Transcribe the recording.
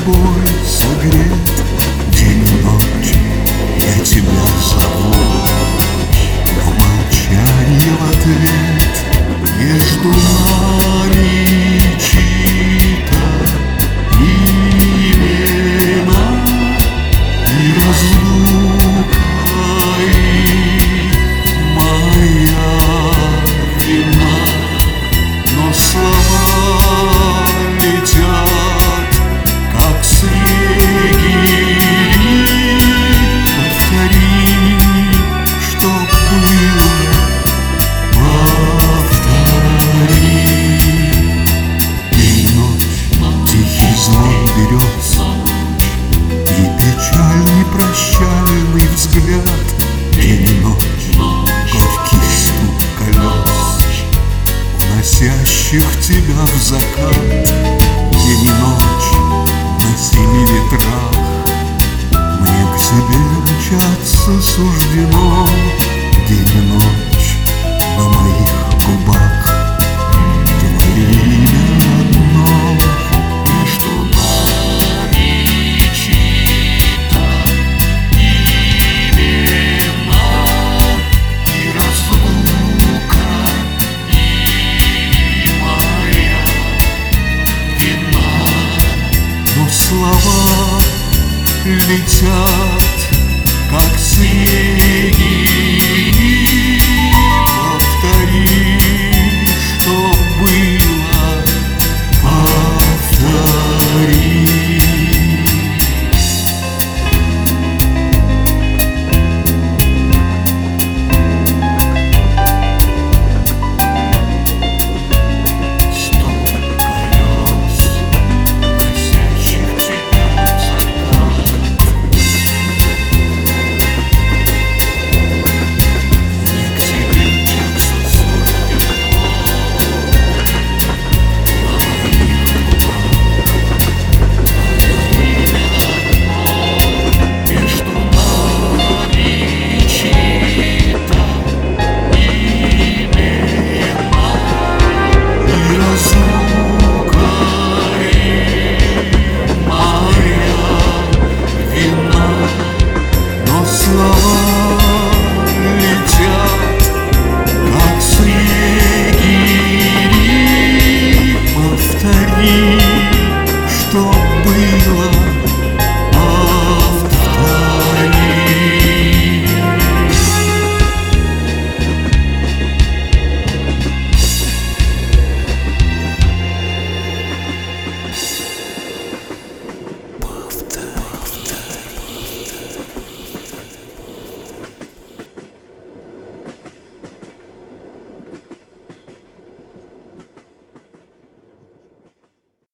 тобой согрет. День и ночь я тебя зову, но молчание в ответ. Между нами чьи-то имена и разлука, и моя вина. Но слова летят, как снеги. Повтори, что было, повтори. И ночь тихий звон берется, и печальный прощальный взгляд. День и ночь горький стук колес, уносящих тебя в закат. День и ночь на семи ветрах мне к тебе мчаться суждено. День и ночь на моих губах твое имя одно. Между нами чьи-то имена и разлука, и моя вина. Но слова летят, как снеги.